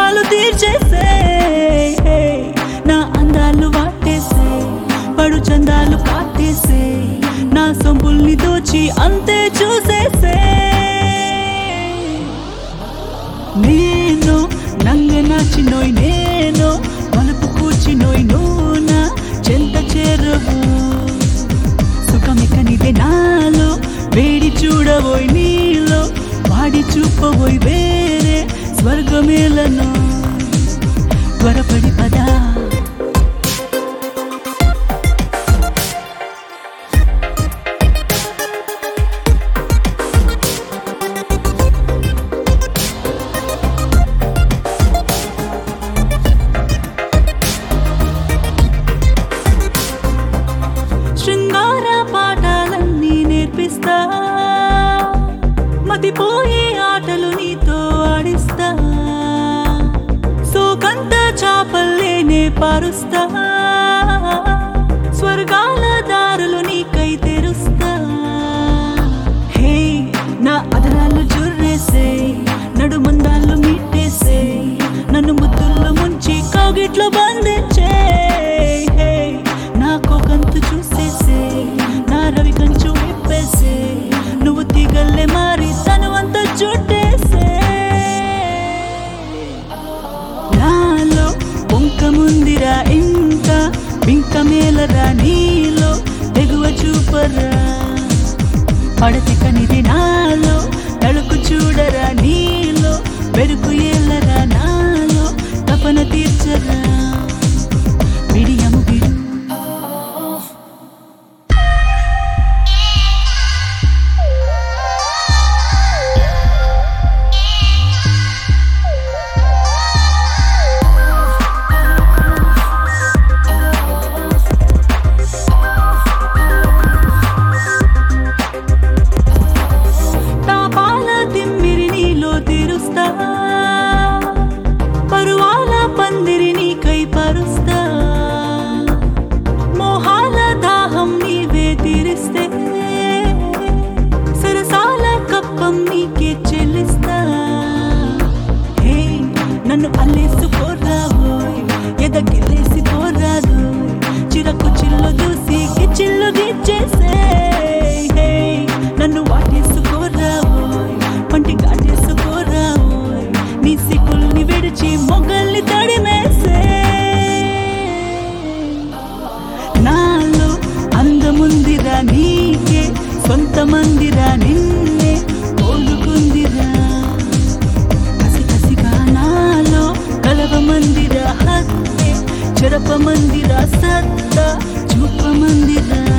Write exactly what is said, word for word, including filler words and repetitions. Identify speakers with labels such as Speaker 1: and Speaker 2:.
Speaker 1: దాహాలు తీర్చేసే నా అందాలు వాటేసే పడు చందాలు కాటేసే నా సొంపుల్ని దోచి అంతే చూసేసే నేను నంగ నాచినోయ్ నేను మలుపు కూర్చినోయ్ నూనా చెంత చేరవు సుఖమికనిదే నాలో వేడి చూడబోయ్ నీలో వాడి చూపబోయ్ వేరే స్వర్గమేలను త్వరపడి పదా శృంగార పాఠాలన్నీ నేర్పిస్తా మతిపోయే ఆటలు నీతో ఆడిస్తా సోకంత చాపల్లేనే పారుస్తా స్వర్గాల దారులు నీకై తెరుస్తా హే నా అదరాలు జుర్రేసే నడుమందాలు మీటేసే నన్ను ముద్దుల్లో ముంచి కౌగిట్లో బంధించే నాకొకంతు చూసేసే నా రవి కంచు విప్పేసే నువ్వు తీగల్లే మారి తను అంతా చుట్టేసే నాలో పొంక ముందిరా ఇంకా బింక మేలరా నీలో తెగువ చూపరా పడతి కనిది నాలో తడుకు చూడరా నీలో వెరుకు ఏలరా నాలో తపన తీర్చరా బిడియము బిడు తీరుస్తా పరువాల పందిరి నీకై పరుస్తా మోహాల దాహం నీవే తీరిస్తే సరసాల కప్పం నీకే చెల్లిస్తా హే నన్ను అల్లేసుకోరావోయ్ ఎదగిల్లేసి పోరాదు చిరకు చిల్లు దూసి గిచ్చిల్లు గిచ్చేసే హే నన్ను వాటేసుకోరావోయ్ పంటి కాటేసుకోరావోయ్ నీ సిగ్గుల్ని విడిచి మొగల్ని తడిమేసే నాలో అందముందిరా నీకే సొంత మందిరా నిన్నే కోలుకుందిరా కసి కసిగా నాలో కలవ మందిరా హత్తే చెరప మందిరా సత్తా చూప మందిరా